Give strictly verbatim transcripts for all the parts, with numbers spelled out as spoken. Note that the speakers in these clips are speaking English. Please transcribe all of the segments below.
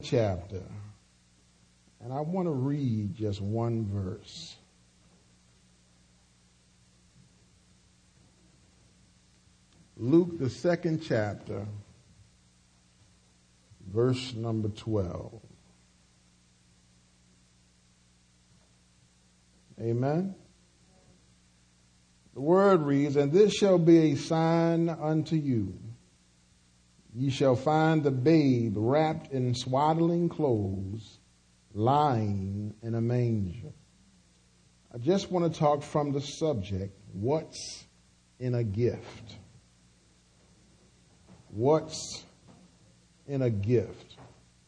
chapter, and I want to read just one verse. Luke, the second chapter, verse number twelve. Amen. The word reads, "And this shall be a sign unto you. Ye shall find the babe wrapped in swaddling clothes, lying in a manger." I just want to talk from the subject, what's in a gift? What's in a gift?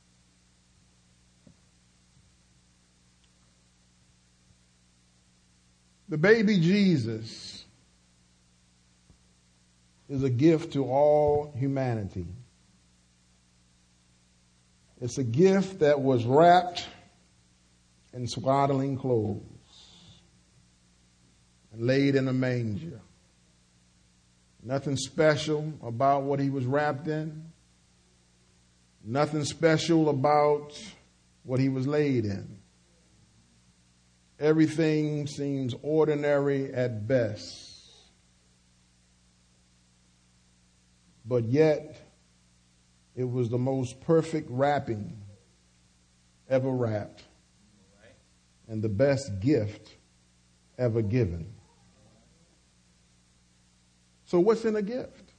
The baby Jesus is a gift to all humanity. It's a gift that was wrapped in swaddling clothes and laid in a manger. Nothing special about what he was wrapped in. Nothing special about what he was laid in. Everything seems ordinary at best. But yet, it was the most perfect wrapping ever wrapped, and the best gift ever given. So what's in a gift?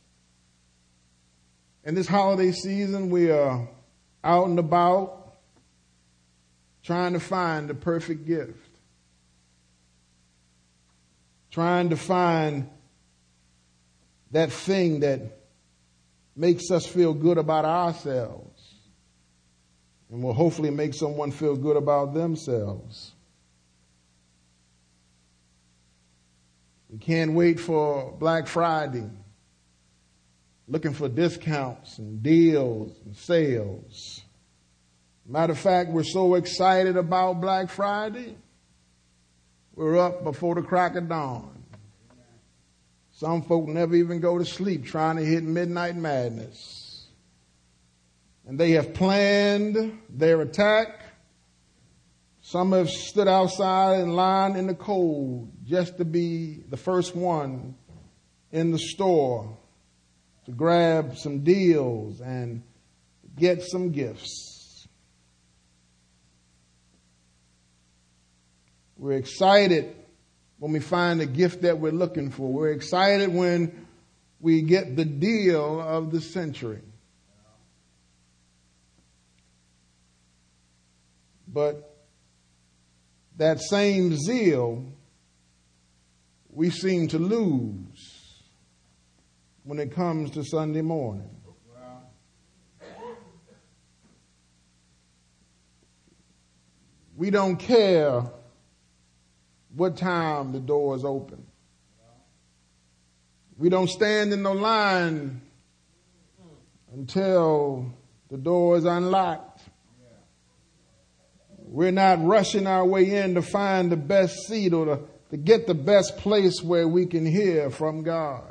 In this holiday season, we are out and about trying to find the perfect gift. Trying to find that thing that makes us feel good about ourselves and will hopefully make someone feel good about themselves. We can't wait for Black Friday, looking for discounts and deals and sales. Matter of fact, we're so excited about Black Friday, we're up before the crack of dawn. Some folk never even go to sleep trying to hit midnight madness. And they have planned their attack. Some have stood outside in line in the cold just to be the first one in the store to grab some deals and get some gifts. We're excited when we find the gift that we're looking for. We're excited when we get the deal of the century. But that same zeal we seem to lose when it comes to Sunday morning. We don't care what time the door is open. We don't stand in no line until the door is unlocked. We're not rushing our way in to find the best seat or to, to get the best place where we can hear from God.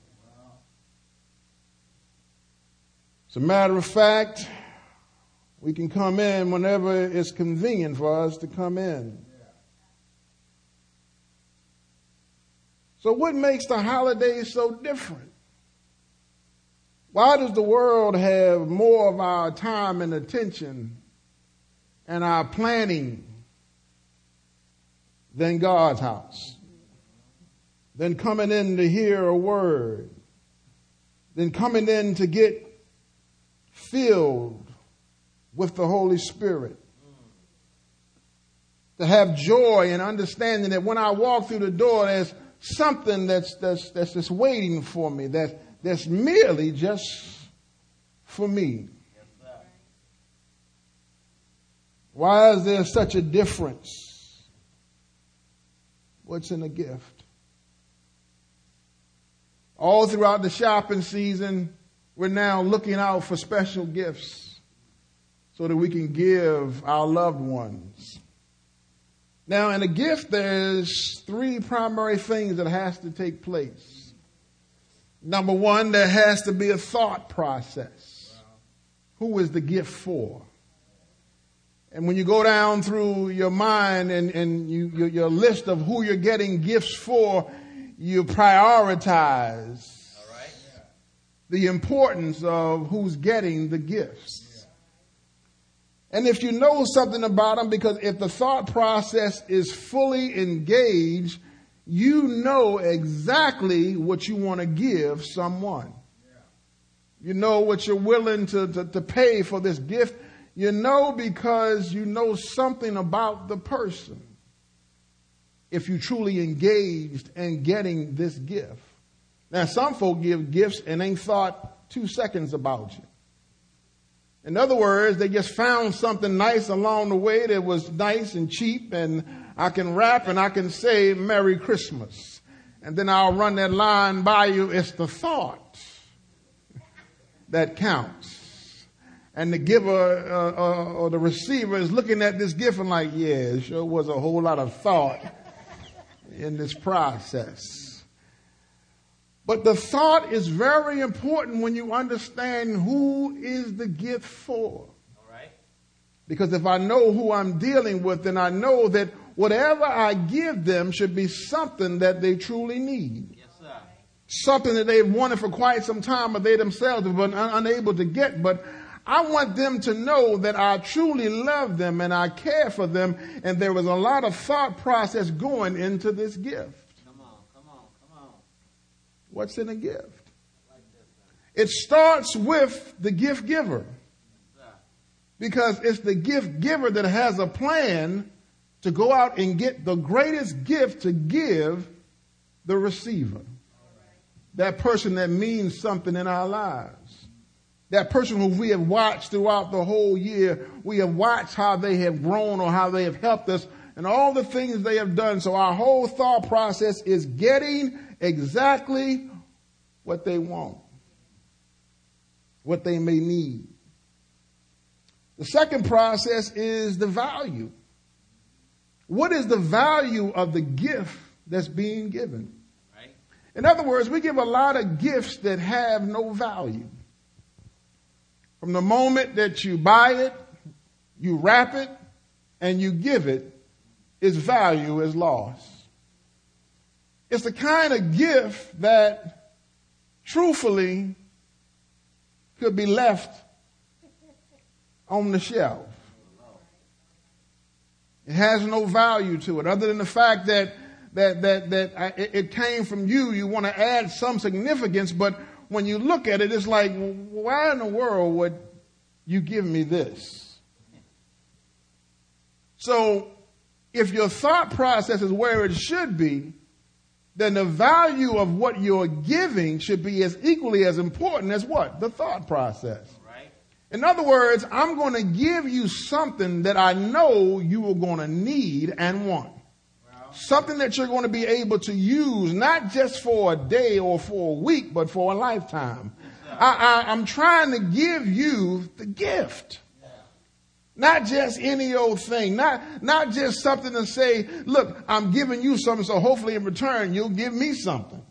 As a matter of fact, we can come in whenever it's convenient for us to come in. So what makes the holidays so different? Why does the world have more of our time and attention and our planning than God's house? Than coming in to hear a word? Than coming in to get filled with the Holy Spirit? To have joy and understanding that when I walk through the door, there's something that's that's that's just waiting for me, that that's merely just for me. Why is there such a difference? What's in a gift? All throughout the shopping season, we're now looking out for special gifts so that we can give our loved ones. Now, in a gift, there's three primary things that has to take place. Number one, there has to be a thought process. Who is the gift for? And when you go down through your mind and, and you, your, your list of who you're getting gifts for, you prioritize All right. yeah. the importance of who's getting the gifts. Yeah. And if you know something about them, because if the thought process is fully engaged, you know exactly what you want to give someone. Yeah. You know what you're willing to, to, to pay for this gift. You know because you know something about the person. If you truly engaged in getting this gift. Now, some folk give gifts and ain't thought two seconds about you. In other words, they just found something nice along the way that was nice and cheap, and I can rap and I can say Merry Christmas. And then I'll run that line by you. It's the thought that counts. And the giver uh, uh, or the receiver is looking at this gift and like, yeah, it sure was a whole lot of thought in this process. But the thought is very important when you understand who is the gift for. All right. Because if I know who I'm dealing with, then I know that whatever I give them should be something that they truly need. Yes, sir. Something that they've wanted for quite some time, but they themselves have been un- unable to get. But I want them to know that I truly love them and I care for them. And there was a lot of thought process going into this gift. Come on, come on, come on. What's in a gift? It starts with the gift giver. Because it's the gift giver that has a plan to go out and get the greatest gift to give the receiver. That person that means something in our lives. That person who we have watched throughout the whole year, we have watched how they have grown or how they have helped us and all the things they have done. So our whole thought process is getting exactly what they want, what they may need. The second process is the value. What is the value of the gift that's being given? Right. In other words, we give a lot of gifts that have no value. From the moment that you buy it, you wrap it, and you give it, its value is lost. It's the kind of gift that, truthfully, could be left on the shelf. It has no value to it, other than the fact that that that that it came from you. You want to add some significance, but when you look at it, it's like, why in the world would you give me this? So if your thought process is where it should be, then the value of what you're giving should be as equally as important as what? The thought process. Right. In other words, I'm going to give you something that I know you are going to need and want. Something that you're going to be able to use, not just for a day or for a week, but for a lifetime. I, I, I'm trying to give you the gift. Not just any old thing. Not, not just something to say, look, I'm giving you something, so hopefully in return you'll give me something.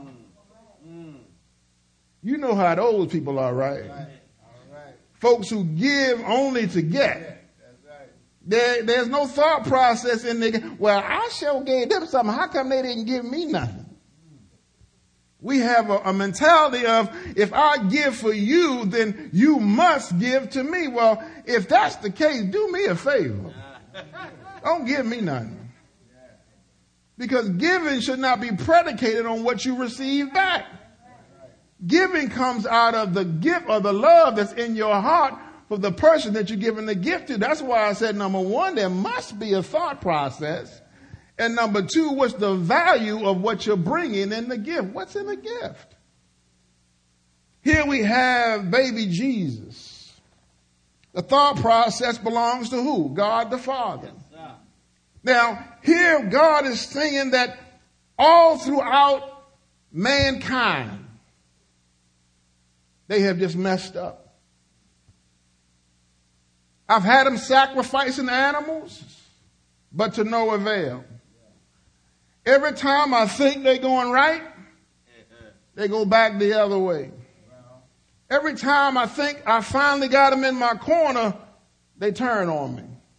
You know how those people are, right? Folks who give only to get. There, there's no thought process in there. Well, I sure gave them something. How come they didn't give me nothing? We have a, a mentality of, if I give for you, then you must give to me. Well, if that's the case, do me a favor. Don't give me nothing. Because giving should not be predicated on what you receive back. Giving comes out of the gift or the love that's in your heart for the person that you're giving the gift to. That's why I said, number one, there must be a thought process. And number two, what's the value of what you're bringing in the gift? What's in the gift? Here we have baby Jesus. The thought process belongs to who? God the Father. Yes, now, here God is saying that all throughout mankind, they have just messed up. I've had them sacrificing animals, but to no avail. Every time I think they're going right, they go back the other way. Every time I think I finally got them in my corner, they turn on me.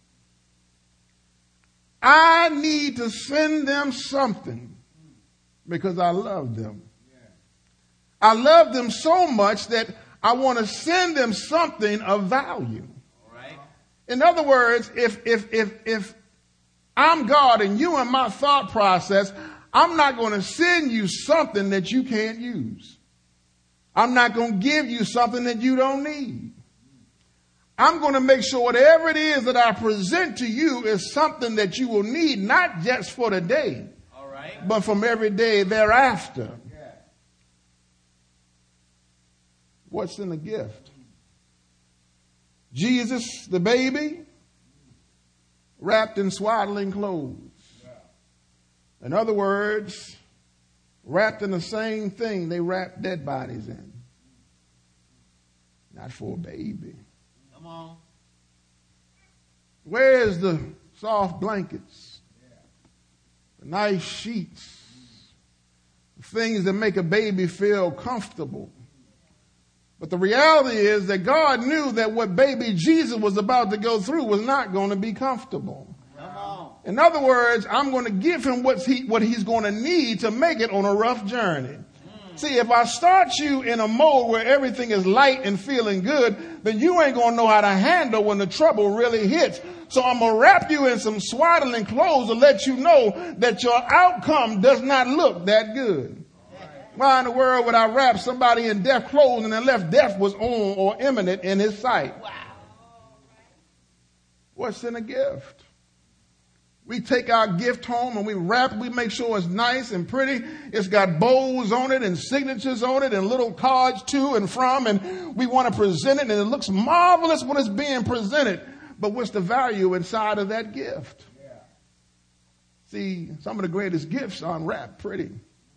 I need to send them something because I love them. I love them so much that I want to send them something of value. Right. In other words, if, if, if, if I'm God and you in my thought process, I'm not going to send you something that you can't use. I'm not going to give you something that you don't need. I'm going to make sure whatever it is that I present to you is something that you will need, not just for the day, all right, but from every day thereafter. What's in the gift? Jesus, the baby, wrapped in swaddling clothes. In other words, wrapped in the same thing they wrap dead bodies in. Not for a baby. Come on. Where's the soft blankets? The nice sheets? The things that make a baby feel comfortable. But the reality is that God knew that what baby Jesus was about to go through was not going to be comfortable. In other words, I'm going to give him what, he, what he's going to need to make it on a rough journey. See, if I start you in a mode where everything is light and feeling good, then you ain't going to know how to handle when the trouble really hits. So I'm going to wrap you in some swaddling clothes to let you know that your outcome does not look that good. Why in the world would I wrap somebody in death clothes and unless death was on or imminent in his sight? Wow. What's in a gift? We take our gift home and we wrap it. We make sure it's nice and pretty. It's got bows on it and signatures on it and little cards to and from. And we want to present it and it looks marvelous when it's being presented. But what's the value inside of that gift? Yeah. See, some of the greatest gifts aren't wrapped pretty.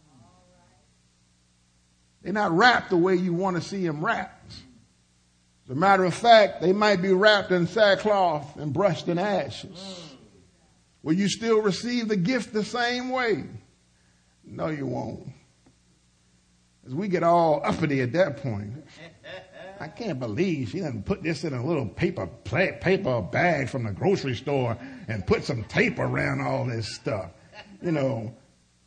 They're not wrapped the way you want to see them wrapped. As a matter of fact, they might be wrapped in sackcloth and brushed in ashes. Will you still receive the gift the same way? No, you won't. As we get all uppity at that point. I can't believe she didn't put this in a little paper paper bag from the grocery store and put some tape around all this stuff. You know.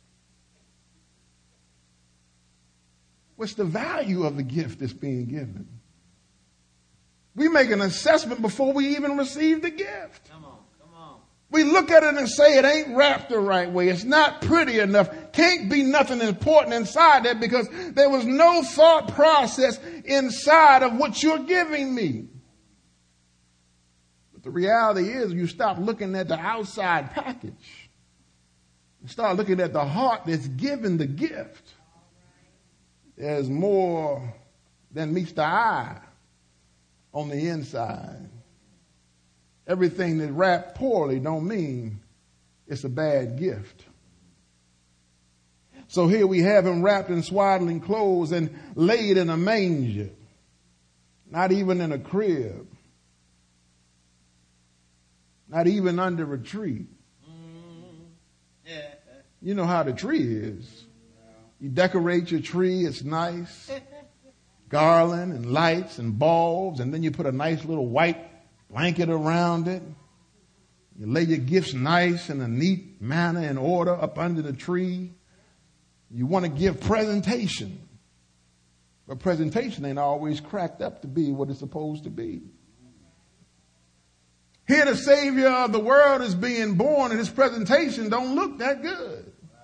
What's the value of the gift that's being given? We make an assessment before we even receive the gift. Come on, come on. We look at it and say it ain't wrapped the right way. It's not pretty enough. Can't be nothing important inside that because there was no thought process inside of what you're giving me. But the reality is you stop looking at the outside package. You start looking at the heart that's given the gift. There's more than meets the eye on the inside. Everything that's wrapped poorly don't mean it's a bad gift. So here we have him wrapped in swaddling clothes and laid in a manger. Not even in a crib. Not even under a tree. You know how the tree is. You decorate your tree, it's nice. Garland and lights and bulbs, and then you put a nice little white blanket around it. You lay your gifts nice in a neat manner and order up under the tree. You want to give presentation. But presentation ain't always cracked up to be what it's supposed to be. Here the Savior of the world is being born and his presentation don't look that good.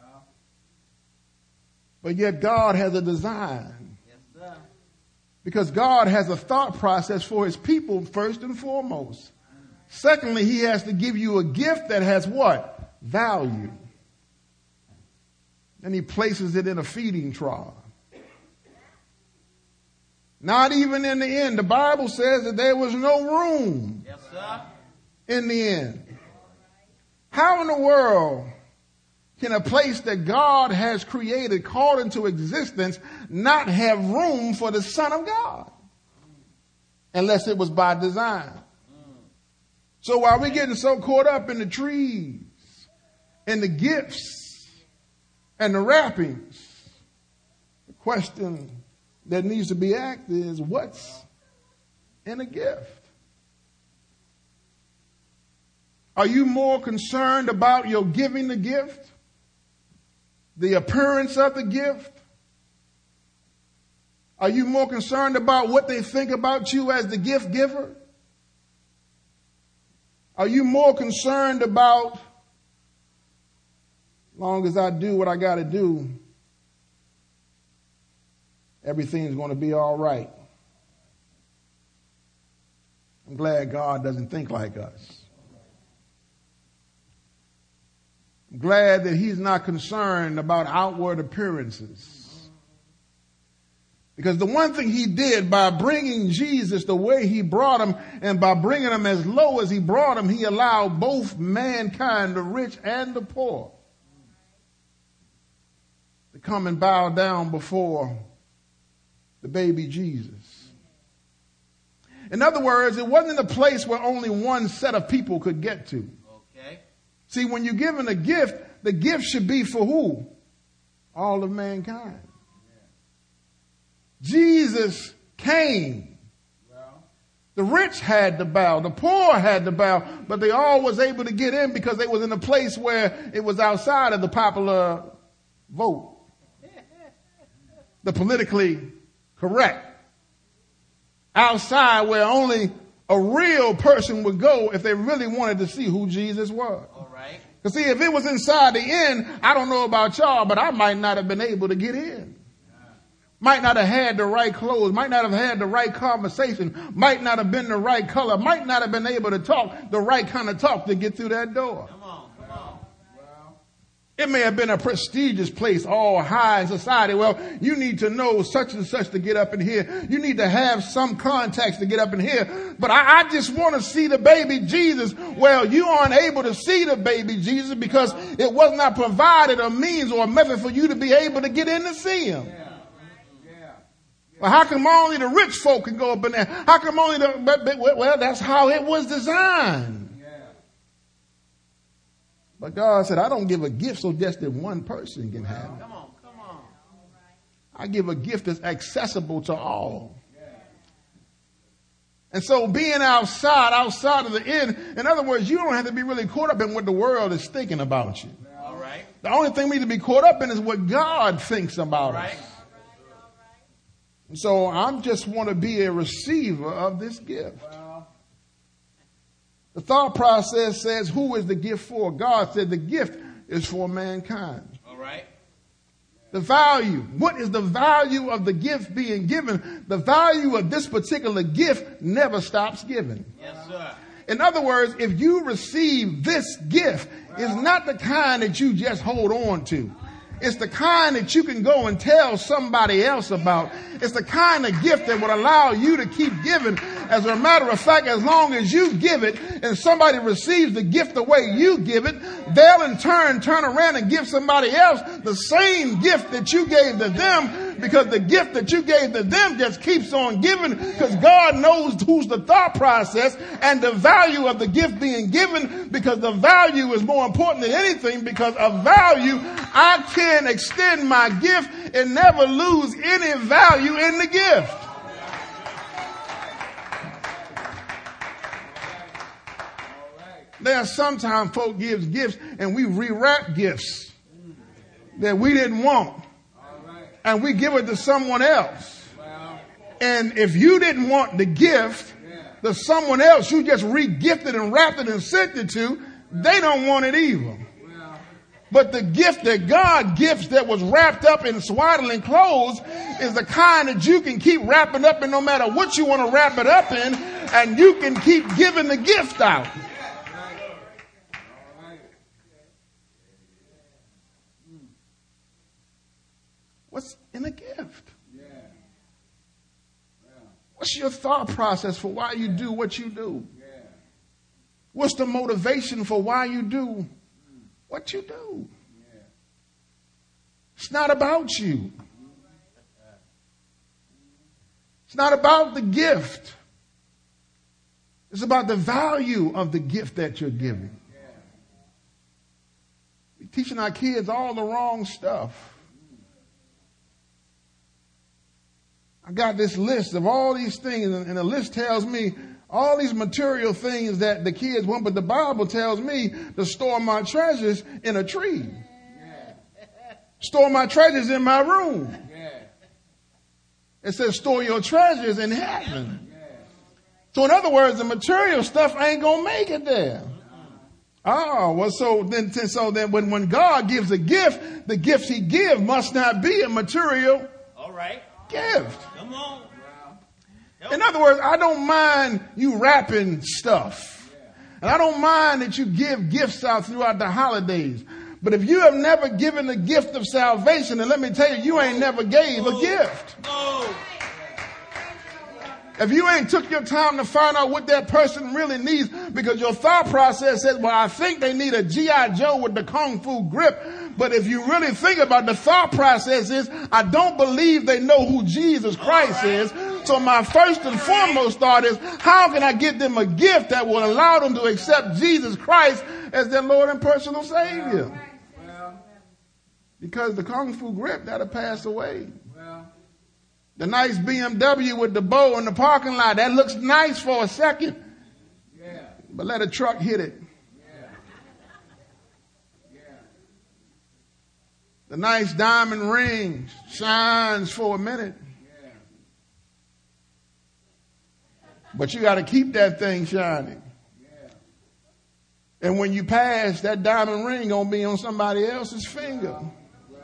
But yet God has a design. Yes, sir. Because God has a thought process for his people first and foremost. Secondly, he has to give you a gift that has what? Value. And he places it in a feeding trough. Not even in the end. The Bible says that there was no room. Yes, sir. In the end. How in the world can a place that God has created, called into existence, not have room for the Son of God? Unless it was by design. So while we're getting so caught up in the trees, and the gifts, and the wrappings, the question that needs to be asked is, what's in a gift? Are you more concerned about your giving the gift? The appearance of the gift? Are you more concerned about what they think about you as the gift giver? Are you more concerned about, as long as I do what I got to do, everything's going to be all right? I'm glad God doesn't think like us. I'm glad that he's not concerned about outward appearances. Because the one thing he did by bringing Jesus the way he brought him, and by bringing him as low as he brought him, he allowed both mankind, the rich and the poor, to come and bow down before the baby Jesus. In other words, it wasn't a place where only one set of people could get to. Okay. See, when you're given a gift, the gift should be for who? All of mankind. Jesus came. The rich had to bow. The poor had to bow. But they all was able to get in because they was in a place where it was outside of the popular vote. The politically correct. Outside where only a real person would go if they really wanted to see who Jesus was. All right. Because see, if it was inside the inn, I don't know about y'all, but I might not have been able to get in. Might not have had the right clothes, might not have had the right conversation, might not have been the right color, might not have been able to talk the right kind of talk to get through that door. Come on, come on. Well, it may have been a prestigious place, all high in society. Well, you need to know such and such to get up in here. You need to have some contacts to get up in here. But I, I just want to see the baby Jesus. Well, you aren't able to see the baby Jesus because it was not provided a means or a method for you to be able to get in to see him. Yeah. Well, how come only the rich folk can go up in there? How come only the, but, but, well, that's how it was designed. Yeah. But God said, I don't give a gift so just that one person can have it. Come on, come on. I give a gift that's accessible to all. Yeah. And so being outside, outside of the inn, in other words, you don't have to be really caught up in what the world is thinking about you. All right. The only thing we need to be caught up in is what God thinks about us. So I just want to be a receiver of this gift. The thought process says, who is the gift for? God said the gift is for mankind. All right. The value. What is the value of the gift being given? The value of this particular gift never stops giving. Yes, sir. In other words, if you receive this gift, it's not the kind that you just hold on to. It's the kind that you can go and tell somebody else about. It's the kind of gift that would allow you to keep giving. As a matter of fact, as long as you give it and somebody receives the gift the way you give it, they'll in turn turn around and give somebody else the same gift that you gave to them, because the gift that you gave to them just keeps on giving, because God knows who's the thought process and the value of the gift being given, because the value is more important than anything. Because of value, I can extend my gift and never lose any value in the gift. There are sometimes folk gives gifts and we rewrap gifts that we didn't want, and we give it to someone else. And if you didn't want the gift, the someone else you just re-gifted and wrapped it and sent it to, they don't want it either. But the gift that God gives that was wrapped up in swaddling clothes is the kind that you can keep wrapping up in no matter what you want to wrap it up in, and you can keep giving the gift out. What's in a gift? What's your thought process for why you do what you do? What's the motivation for why you do what you do? It's not about you. It's not about the gift. It's about the value of the gift that you're giving. We're teaching our kids all the wrong stuff. I got this list of all these things, and the list tells me all these material things that the kids want, but the Bible tells me to store my treasures in a tree. Yeah. Store my treasures in my room. Yeah. It says store your treasures in heaven. Yeah. So in other words, the material stuff ain't going to make it there. Oh, well, so then, so then when, when God gives a gift, the gift he gives must not be a material All right. gift. Come on. In other words, I don't mind you wrapping stuff. And I don't mind that you give gifts out throughout the holidays. But if you have never given the gift of salvation, then let me tell you, you ain't never gave a gift. If you ain't took your time to find out what that person really needs, because your thought process says, well, I think they need a G I Joe with the Kung Fu grip. But if you really think about the thought process is, I don't believe they know who Jesus Christ right. is. So my first and foremost thought is, how can I get them a gift that will allow them to accept Jesus Christ as their Lord and personal Savior? Well, because the Kung Fu grip, that'll pass away. Well, the nice B M W with the bow in the parking lot, that looks nice for a second. Yeah. But let a truck hit it. The nice diamond ring shines for a minute. Yeah. But you got to keep that thing shining. Yeah. And when you pass, that diamond ring going to be on somebody else's finger. Wow. Wow.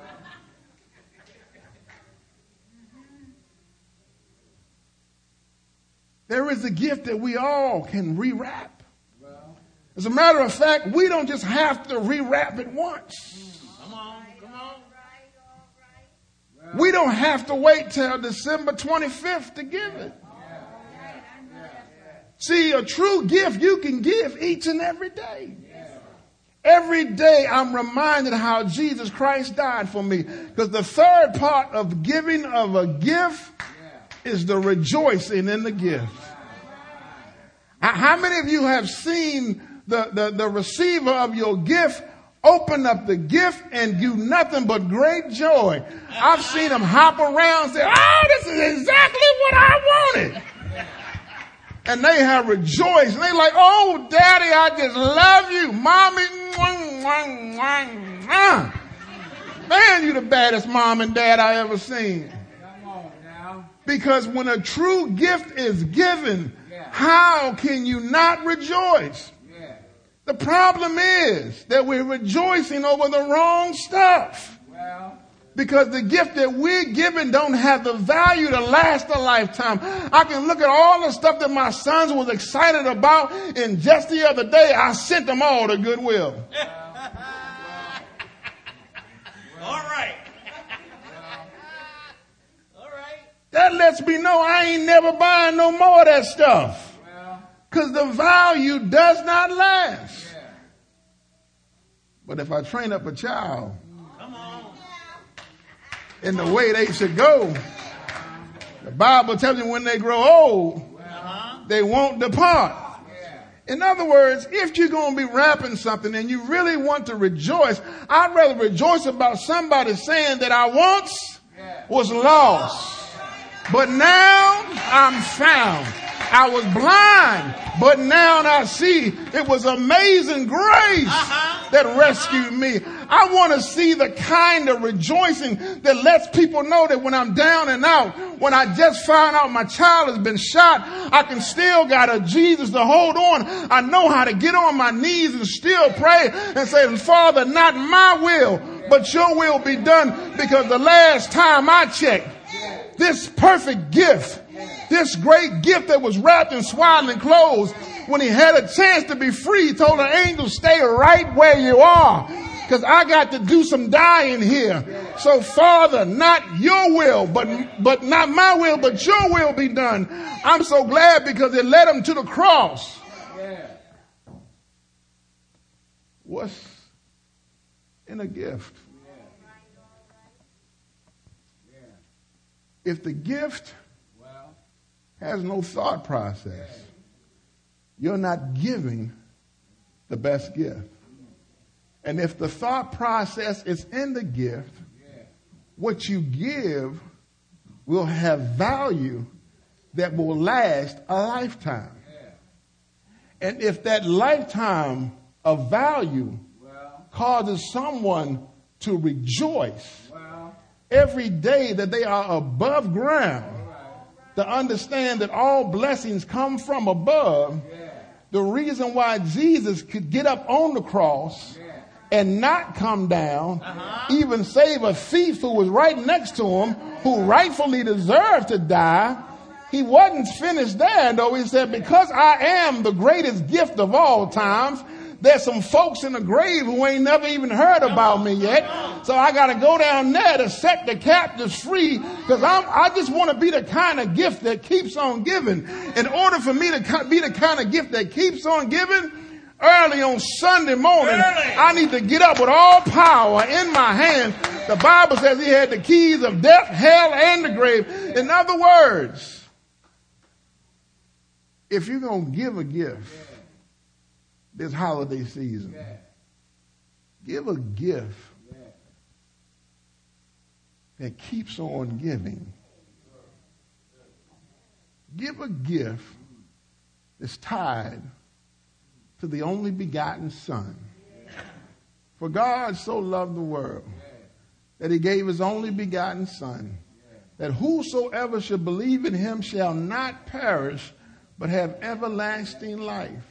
There is a gift that we all can rewrap. Wow. As a matter of fact, we don't just have to rewrap it once. We don't have to wait till December twenty-fifth to give it. See, a true gift you can give each and every day. Every day I'm reminded how Jesus Christ died for me. Because the third part of giving of a gift is the rejoicing in the gift. How many of you have seen the, the, the receiver of your gift open up the gift and do nothing but great joy? I've seen them hop around and say, oh, this is exactly what I wanted. And they have rejoiced. And they're like, oh, Daddy, I just love you. Mommy, mwah, mwah, mwah. Man, you the baddest mom and dad I ever seen. Come on now. Because when a true gift is given, yeah. how can you not rejoice? The problem is that we're rejoicing over the wrong stuff. Well, because the gift that we're given don't have the value to last a lifetime. I can look at all the stuff that my sons was excited about, and just the other day I sent them all to Goodwill. All right. All right. That lets me know I ain't never buying no more of that stuff. Because the value does not last. Yeah. But if I train up a child Come on. in the way they should go, the Bible tells me when they grow old, uh-huh. they won't depart. Yeah. In other words, if you're going to be wrapping something and you really want to rejoice, I'd rather rejoice about somebody saying that I once yeah. was lost, but now I'm found. I was blind, but now I see. It was amazing grace uh-huh. that rescued me. I want to see the kind of rejoicing that lets people know that when I'm down and out, when I just found out my child has been shot, I can still got a Jesus to hold on. I know how to get on my knees and still pray and say, Father, not my will, but your will be done. Because the last time I checked, this perfect gift, this great gift that was wrapped in swaddling clothes, when he had a chance to be free, he told the angel, stay right where you are, because I got to do some dying here. So, Father, not your will, but but not my will, but your will be done. I'm so glad because it led him to the cross. What's in a gift? If the gift has no thought process, you're not giving the best gift. And if the thought process is in the gift, what you give will have value that will last a lifetime. And if that lifetime of value causes someone to rejoice every day that they are above ground, to understand that all blessings come from above, the reason why Jesus could get up on the cross and not come down, uh-huh. even save a thief who was right next to him, who rightfully deserved to die, he wasn't finished there, though. He said, because I am the greatest gift of all times, there's some folks in the grave who ain't never even heard about me yet. So I got to go down there to set the captives free, because I'm, I just want to be the kind of gift that keeps on giving. In order for me to be the kind of gift that keeps on giving, early on Sunday morning, early. I need to get up with all power in my hand. The Bible says he had the keys of death, hell, and the grave. In other words, if you're going to give a gift this holiday season, give a gift that keeps on giving. Give a gift that's tied to the only begotten Son. For God so loved the world that he gave his only begotten Son, that whosoever should believe in him shall not perish, but have everlasting life.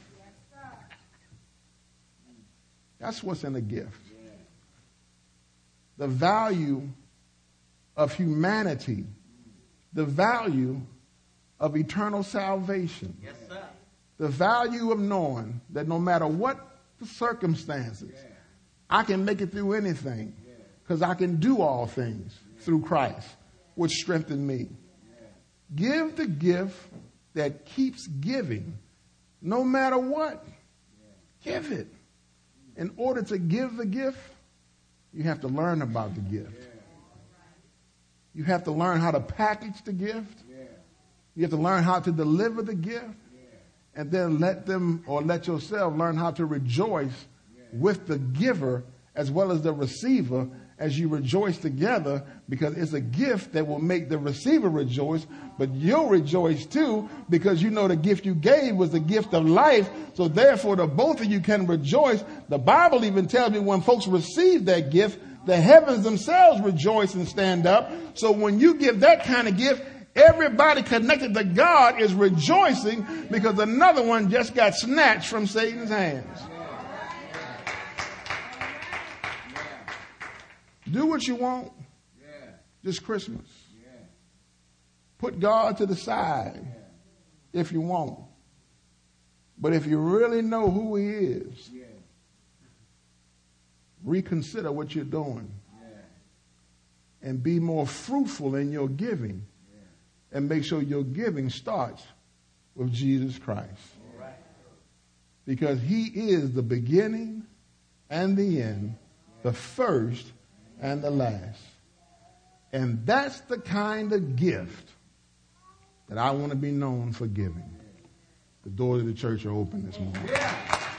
That's what's in a gift. The value of humanity, the value of eternal salvation. Yes, sir. The value of knowing that no matter what the circumstances, yeah. I can make it through anything, because I can do all things through Christ, which strengthened me. Yeah. Give the gift that keeps giving, no matter what. Yeah. Give it. In order to give the gift, you have to learn about the gift. Yeah. You have to learn how to package the gift. Yeah. You have to learn how to deliver the gift. And then let them, or let yourself, learn how to rejoice yeah. with the giver as well as the receiver, as you rejoice together, because it's a gift that will make the receiver rejoice, but you'll rejoice too, because you know the gift you gave was the gift of life. So therefore, the both of you can rejoice. The Bible even tells me when folks receive that gift, the heavens themselves rejoice and stand up. So when you give that kind of gift, everybody connected to God is rejoicing, because another one just got snatched from Satan's hands. Do what you want this Christmas. Put God to the side if you want. But if you really know who he is, reconsider what you're doing and be more fruitful in your giving. And make sure your giving starts with Jesus Christ. Because he is the beginning and the end, the first and the last. And that's the kind of gift that I want to be known for giving. The doors of the church are open this morning.